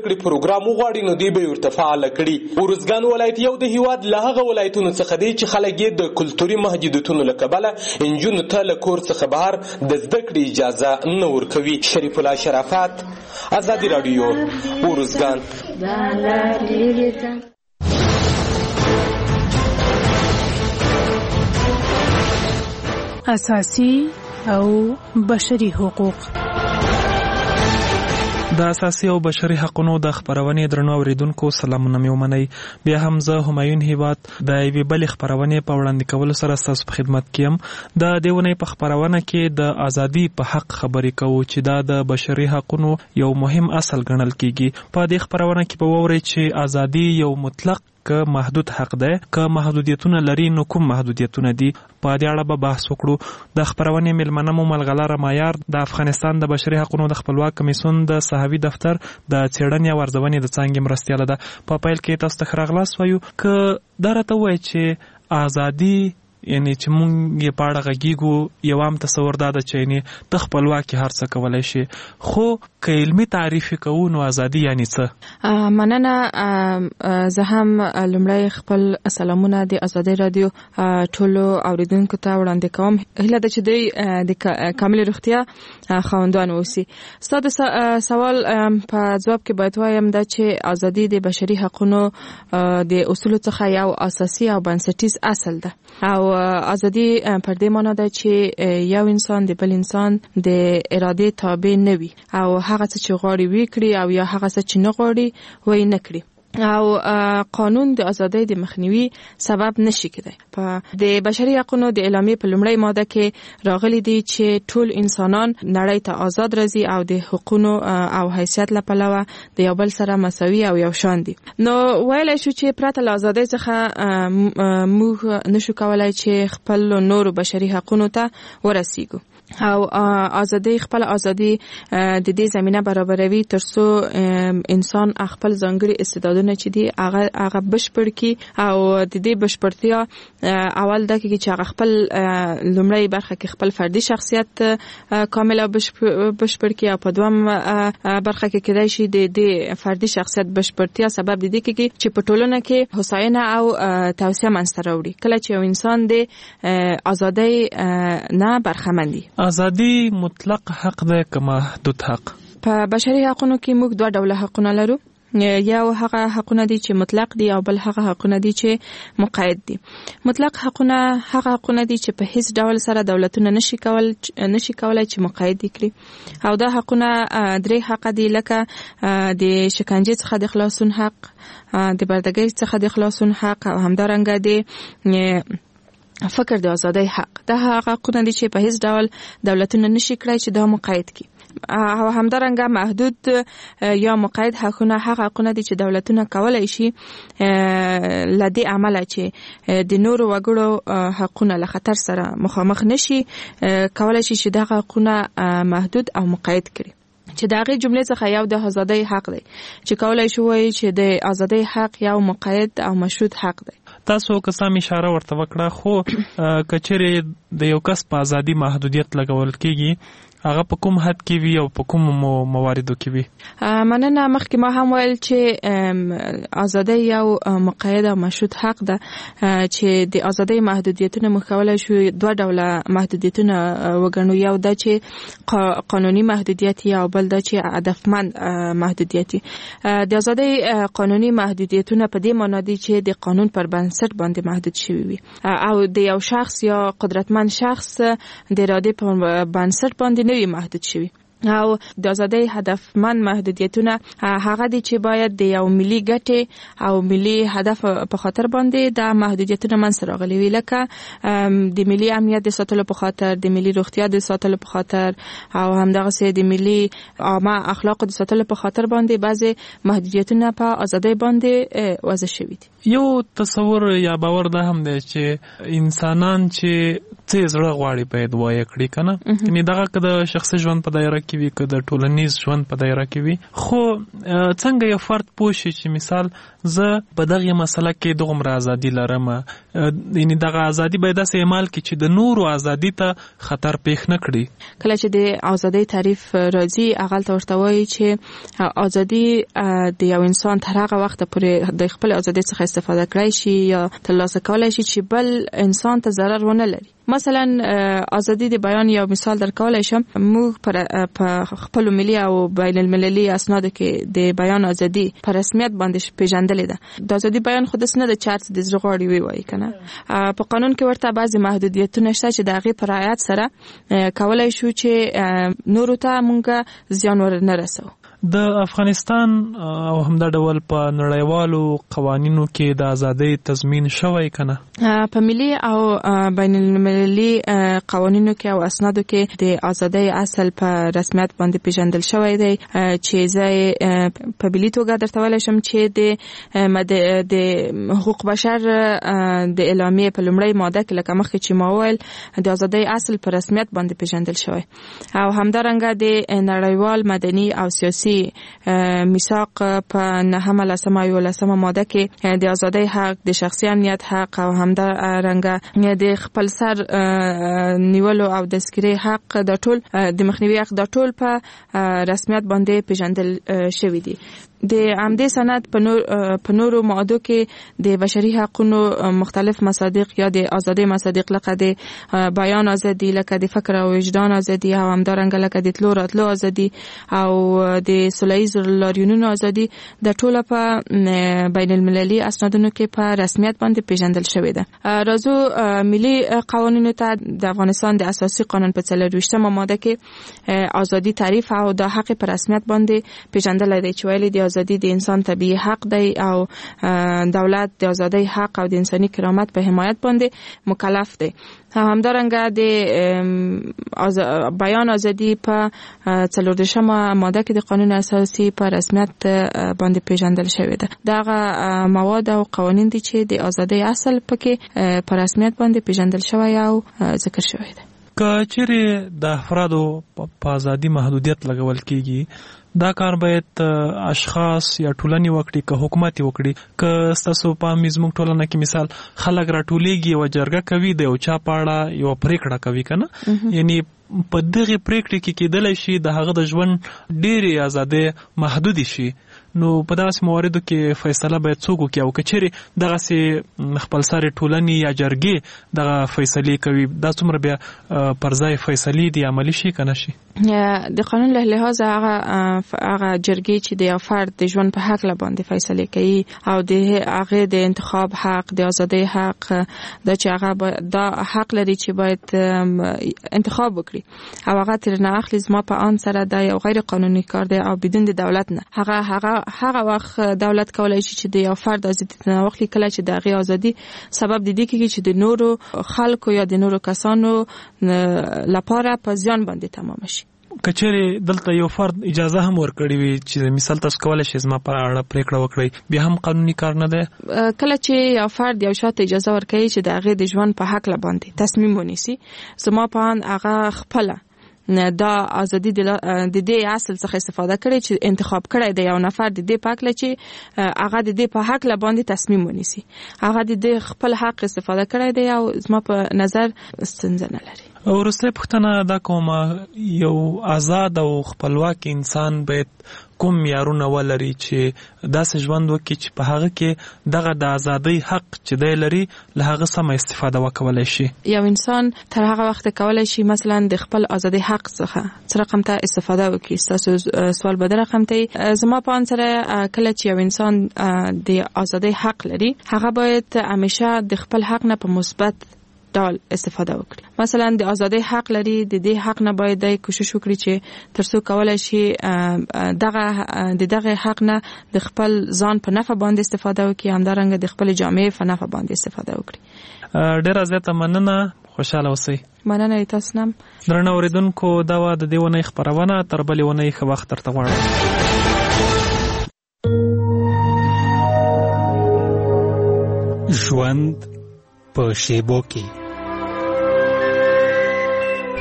کړې پروګرام وغواړي نو دوی به ورته فعاله کړي. ارزګان ولایت یو د هیواد له هغه ولایتونو څخه دی چې خلک یې د کلتوري محدودیتونو له کبله نجونو ته له کور څخه بهر د زده کړې اجازه نه ورکوي. شریف الله شرافت، ازادي راډیو، ارزګان. اساسي او بشري حقوق. د اساسي او بشري حقوقو د خبرونې درنو اوریدونکو سلامونه مې ومنئ. بیا هم زه همایون هیواد د یوې بلې خبرونې په وړاندې کولو سره ستاسو په خدمت کې یم. د دې ونې په خبرونه کې د ازادي په حق خبرې کوو چې دا د بشري حقوقو یو مهم اصل ګڼل کیږي. په دې خبرونه کې به وورئ چې ازادي یو مطلق که محدود حق ده، که محدودیتونه لري نو کوم محدودیتونه دي. په دې اړه به بحث وکړو. د خبرونې ملمنه مو ملغلره مایار د افغانستان د بشري حقوقو د خپلواک کمیسیون د صحوي دفتر د څېړنې او ارزونې د څانګې مرستیاله ده. په پیل کې تاسو ته ښه راغلاست وایو. که دا راته ووایي چې ازادي یعنی چې مونږ یې په اړه غږیږو، یو عام تصور دا ده چې یعنی ته خپلواکي هر څه کولی شي، خو که علمي تعریف یې کوو نو ازادي یعنی څه؟ مننه. زه هم لومړی خپل سلامونه د ازادي رادیو ټولو اوریدونکو ته وړاندې کوم. هیله ده چې دوی د کامل روغتیا خاوندان اوسي. ستا د سوال په ځواب کې باید وایم دا چې ازادي د بشري حقوقو د اصولو څخه یو اساسي او بنسټیز اصل ده، او ازادي پر دې معنی ده چې یو انسان د بل انسان د اراده تابع نه وي او هغه څه چې غواړي وکړي او یا هغه څه چې نه غواړي وای نه کړي، او قانون د ازادۍ د مخنیوي سبب نشي کېدای. په د بشري حقوقو د اعلامیې په لومړی ماده کې راغلي دي چې ټول انسانان نړۍ ته آزاد راځي او د حقوقو او حیثیت له پلوه د یو بل سره مساوي او یو شان دي. نو ویلای شو چې پرته له ازادۍ څخه موږ نشو کولای چې خپل نورو بشري حقوقو ته ورسیږو، او ازادي خپل ازادي د دې زمينه برابروي ترڅو انسان خپل ځانګړي استعدادونه چې دي هغه بشپړ کی، او د دې بشپړتیا اول د کې چې هغه خپل لومړی برخه کې خپل فردي شخصیت کامل او بشپړ کی، او په دویم برخه کې کېدای شي د دې فردي شخصیت بشپړتیا سبب د دې کې چې په ټولنه کې هوساینه او توسعه منځته راوړي. کله چې یو انسان د ازادۍ نه برخمندي. ازادي مطلق حق ده که محدود حق؟ په بشري حقوقو کې موږ دوه ډوله حقونه لرو. یو هغه حقونه دي چې مطلق دي او بل هغه حقونه دي چې مقید دي. مطلق حقونه هغه حقونه دي چې په هیڅ ډول سره دولتونه نشي کولای چې مقید کړي، او دا حقونه درې حق دي، لکه د شکنجې څخه د خلاصون حق، د بردګۍ څخه د خلاصون حق، او همدارنګه د فکر د ازادۍ حق. دا هغه حقونه دي چې په هیڅ ډول دولتونه نشي کړای چې دا مقید کړي، او همدارنګه محدود یا مقید حقونه هغه حقونه دي چې دولتونه کولای شي لدی عمله چې د نورو وګړو حقونه له خطر سره مخامخ نشي کولای شي چې دا حقونه محدود او مقید کړي. چې دا غي جمله څخه یو د ازادۍ حق دی چې کولای شي وایي چې د ازادۍ حق یو مقید او مشروط حق دی. تاسو که سم اشاره ورته وکړه، خو کچېرې د یو کس په ازادي محدودیت لګول کېږي هغه په کوم حد کې وي او په کوم مواردو کې وي؟ مننه. مخکې ما هم ویل چې ازادي یو مقید او مشروط حق ده چې د ازادي محدودیتونه مخولای شو دوه ډوله محدودیتونه وګڼو. یو ده چې قانوني محدودیت او بل ده چې هدفمند محدودیت. د ازادي قانوني محدودیتونه په دې معنی دي چې د قانون پر بنسټ باندې محدود شوی وي، او د یو شخص یا قدرتمند شخص د اراده په بنسټ باندې نوی محدود شوی. او د ازادۍ هدفمند محدودیتونه هغه دي چې باید د یو ملي ګټې او ملي هدف په خاطر باندې د محدودیتونه منځ راغلي وي، لکه د ملي امنیت د ساتلو په خاطر، د ملي روغتیا د ساتلو په خاطر، او همدغه سه د ملي عامه اخلاق د ساتلو په خاطر باندې بعضي محدودیتونه په ازادۍ باندې وضع شوي دي. یو تصور یا باور ده هم دی چې انسانان چې څه زړه غواړي باید وایي کړي کنه. یعنی دغه که د شخصي ژوند په دایره کې وي که د ټولنیز ژوند په دایره کې وي، خو څنګه یو فرد پوه شي چې مثال زه په دغه مسله کې دغومره ازادي لرم، یعنی دغه ازادي باید داسې اعمال کړي چې د نورو ازادي ته خطر پیښ نه کړي. کله چې د ازادۍ تعریف راځي هغه ته ورته وایي چې ازادي د یو انسان تر هغه وخت پورې د خپل ازادۍ څخه استفاده کړی شي یا ترلاسه کولای شي چې بل انسان ته ضرر ونه لري. مثلا ازادي د بیان یو مثال درکولای شم. موږ په خپل ملي او بین المللي اسنادو کې د بیان ازادي په رسمیت باندې پیژندلې ده. د ازادي بیان خود نه د چارت د زړه غواړي وایي کنه. په قانون کې ورته بعضی محدودیتونه شته چې د هغې په رعایت سره کولای شو چې نورو ته مونږ زیان ورنه رسو. د افغانستان او همدا ډول په نړیوالو قوانینو کې د ازادۍ تضمین شوی کنه؟ په ملي او بین المللي قوانینو کې او اسنادو کې د ازادۍ اصل په رسمیت باندې پیژندل شوی دی چې زه په ملي توګه درته ویلی شم چې د حقوق بشر د اعلامیې په لومړۍ ماده کې لکه مخکې چې ما وویل د ازادۍ اصل په رسمیت باندې پیژندل شوی، او همدارنګه د نړیوال مدني او سیاسي میثاق په 9 لسمه او 11 ماده کې د ازادۍ حق، د شخصي امنیت حق او همدارنګه د خپل سر نیولو او د سکري حق د ټول د مخنیوي حق د ټول په رسمیت باندې پیژندل شوی دی. د عمدي سند په نورو ماده کې د بشري حقوقو مختلف مصادیق یا د ازادۍ مصادیق لکه د بیان ازادي، لکه د فکر او وجدان ازادي او همدارنګه لکه د تلو راتلو ازادي او د سوله‌ییز لاریونونو ازادي د ټوله په بین المللي اسنادونو کې په رسمیت باندې پیژندل شوی ده. راځو ملي قوانینو ته. د افغانستان د اساسي قانون په 24مه ماده کې ازادي تعریف او د حق په رسمیت باندې پیژندل دی چې ویلي دی ازادي د انسان طبيعي حق دی او دولت د ازادۍ حق او د انساني کرامت په حمایت باندې مکلف دی. همدارنګه د بیان ازادي په 14مه ماده کې د قانون اساسي په رسمیت باندې پیژندل شوی ده. دغه مواد او قوانین دي چې د ازادۍ اصل پکې په رسمیت باندې پیژندل شوی او ذکر شوی ده. که چیرې د افرادو په ازادي محدودیت لګول کیږي، دا کار باید اشخاص یا ټولنې وکړي که حکومت وکړي. که ستاسو په زموږ ټولنه کې مثال خلک راټولیږي او جرګه کوي د یو چا په اړه یو پریکړه کوي کنه، یعنی په دغه پریکړې کې کېدلی شي د هغه د ژوند ډېرې ازادۍ محدودې شي. نو په داسې مواردو کې فیصله باید څوک وکړي، او که چیرې دغسې خپلسرې ټولنې یا جرګې دغه فیصلې کوي، دا څومره بیا پر ځای فیصلې دي عملي شي که نه شي؟ د قانون له لحاظه هغه جرګې چې د یو فرد د ژوند په حق باندې فیصلې کوي او د هغه د انتخاب حق، د ازادۍ حق، دا چې هغه دا حق لري چې باید انتخاب وکړي او هغه تر نه اخلي، زما په ان سره دا یو غیر قانوني کار دی او بدون د دولت نه. هغه وخت دولت کولای شي چې د یو فرد ازادي نه واخلي کله چې د هغه ازادي سبب د دې کېږي چې د نورو خلکو یا د نورو کسانو لپاره په زیان باندې تمام شي. کچېرې دلته یو فرد اجازه هم ورکړي وي چې مثال تاسو کولای شئ زما پر اړه پریکړه وکړئ، بیا هم قانوني کار نه دی؟ کله چې یو فرد یو شاته اجازه ورکړي چې د هغه د ژوند په حق باندې تصمیم ونیسي، زما په ان هغه خپل دا ازادي د دې اصل څخه استفاده کړي چې انتخاب کړي د یو نفر د دې پاک لچې هغه د دې په حق باندې تصمیم ونیسي، هغه د دې خپل حق استفاده کړي دی او زما په نظر ستونزه نه لري. وروسته پوښتنه دا کومه، یو آزاد او خپلواک انسان باید کوم معیارونه ولري چې داسې ژوند وکړي چې په هغه کې دغه د ازادۍ حق چې دی لري له هغه سمه استفاده وکولای شي؟ یو انسان تر هغه وخت کولای شي مثلا د خپل ازادۍ حق څخه څه رقم ته استفاده وکړي. تاسو سوال به در رقم ته زما په ان سره کله چې یو انسان د ازادۍ حق لري، هغه باید همیشه د خپل حق نه په مثبت ډول استفاده وکړي. مثلا د ازادۍ حق لري، د دې حق نه باید د کوشش وکړي چې ترڅو کولای شي دغه حق نه د خپل ځان په نفع باندې استفاده وکړي، همدارنګه د خپل جامعې په نفع باندې استفاده وکړي. ډېره زیاته مننه، خوشاله اوسئ. مننه تاسو نم. درنه اوریدونکو، دا و د دې ونې خبرونه، تر بلې ونې ښه وخت درته غواړم. ژوند په شیبو کې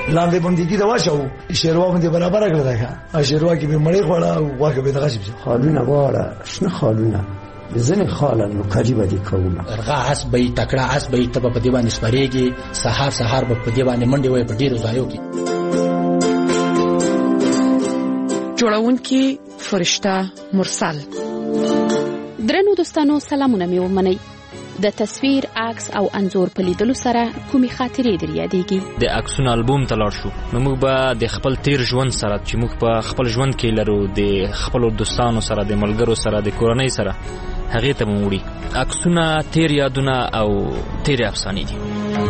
لاندې باندې دا واچو شیروا باندې برابر کړل دا شیروا کې به مړې خوړه او واګه به دغه شي خالونه واړه شنه خالونه ځنې خاله نو کړي به دي کومه ارغا حسبې تکړه حسبې ته په دې باندې سپریږي سحر به په دې باندې منډي وي په ډیرو ځایو کې جوړونکي فرشته مرسل. درنو دوستانو سلامونه مې ومنئ. د تصویر، عکس او انځور په لیدلو سره کومې خاطرې در یادېږي؟ د عکسونو البوم ته لاړ شو نو موږ به د خپل تیر ژوند سره چې موږ په خپل ژوند کې لرو د خپل دوستانو سره د ملګرو سره د کورنۍ سره هغې ته مو وړي عکسونه تیر یادونه او تیر افسانې دي.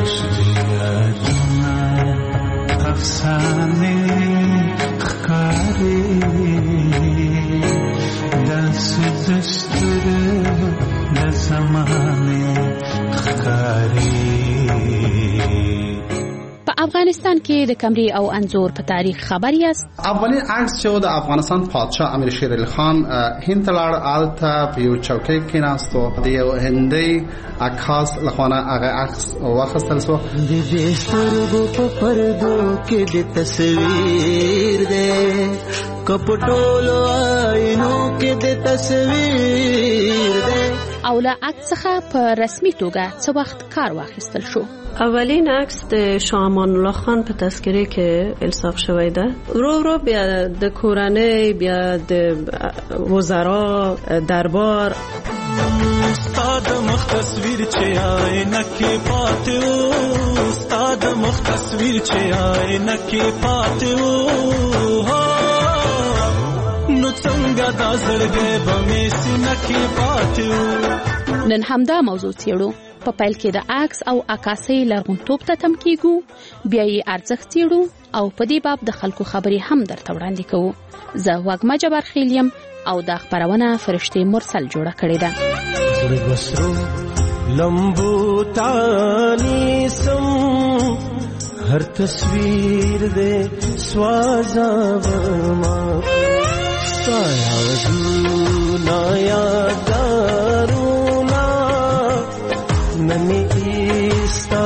افسانې ښکاري داسې دستور د زمانې ښکاري. په افغانستان کې د کمرې او انځور په تاریخ خبر یاست؟ اولین عکس چې د افغانستان پادشاه امیر شیر علي خان هند ته لاړ، هلته په یو چوکۍ کېناستو، د یو هندي عکاس لخوا هغه عکس واخیستل شو. د دې سترګو په پردو کې د تصویر دی، که په ټولو آینو کې د تصویر دی. او له عکس څخه په رسمي توګه څه وخت کار واخیستل شو؟ اولین عکس د شاه امان الله خان په تذکره کې الصاق شوی ده. ورو بیا د کورنۍ، بیا د وزرا دربار. استاد مخ تصویر چې آینه کې پاتې و، استاد مخ تصویر چې آینه کې پاتې و، نو څنګه دا زړګی به مې سینه کې پاتې و. نن همدا موضوع څېړو. په پیل کې د عکس او عکاسۍ لرغونتوب ته تم کېږو، بیا یې ارزښت څېړو او په دې باب د خلکو خبرې هم درته وړاندې کوو. زه وږمه جبارخیل یم او دا خپرونه فرشتې مرسل جوړه کړې ده. لمبو تانیسم هر تصویر دې سوازاوما ستا یادونه یادګارونه ننی ایستا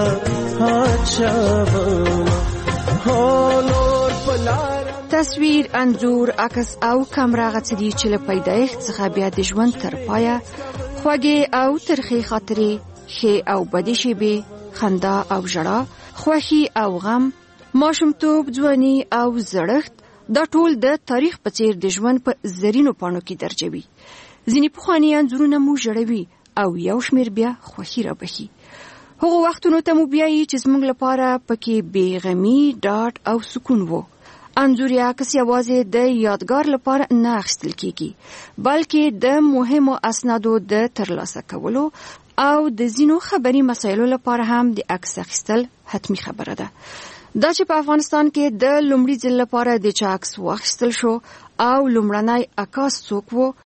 هاچاوما هولور پلار. تصویر، انځور، عکس او کامرا غڅدي چې له پیدایښت څخه بیا د ژوند تر پایه خوږې او ترخې خاطرې، ښې او بدې شېبې، خندا او ژړا، خوښي او غم، ماشومتوب، ځواني او زړښت، دا ټول د تاریخ په څیر د ژوند په زرینو پاڼو کې درجوي. ځینې پخواني انځورونه مو ژړوي او یو شمېر بیا خوښي رابخي. هغو وختونو ته مو بیایي چې زموږ لپاره پکې بېغمي، ډاډ او سکون وو. انځور یا عکس یوازې د یادګار لپاره نه اخیستل کېږي، بلکې د مهمو اسنادو د ترلاسه کولو او د ځینو خبري مسایلو لپاره هم د عکس اخیستل حتمی خبره ده. دا چې په افغانستان کې د لومړي ځل لپاره د چا عکس واخیستل شو او لومړنی عکاس څوک وو،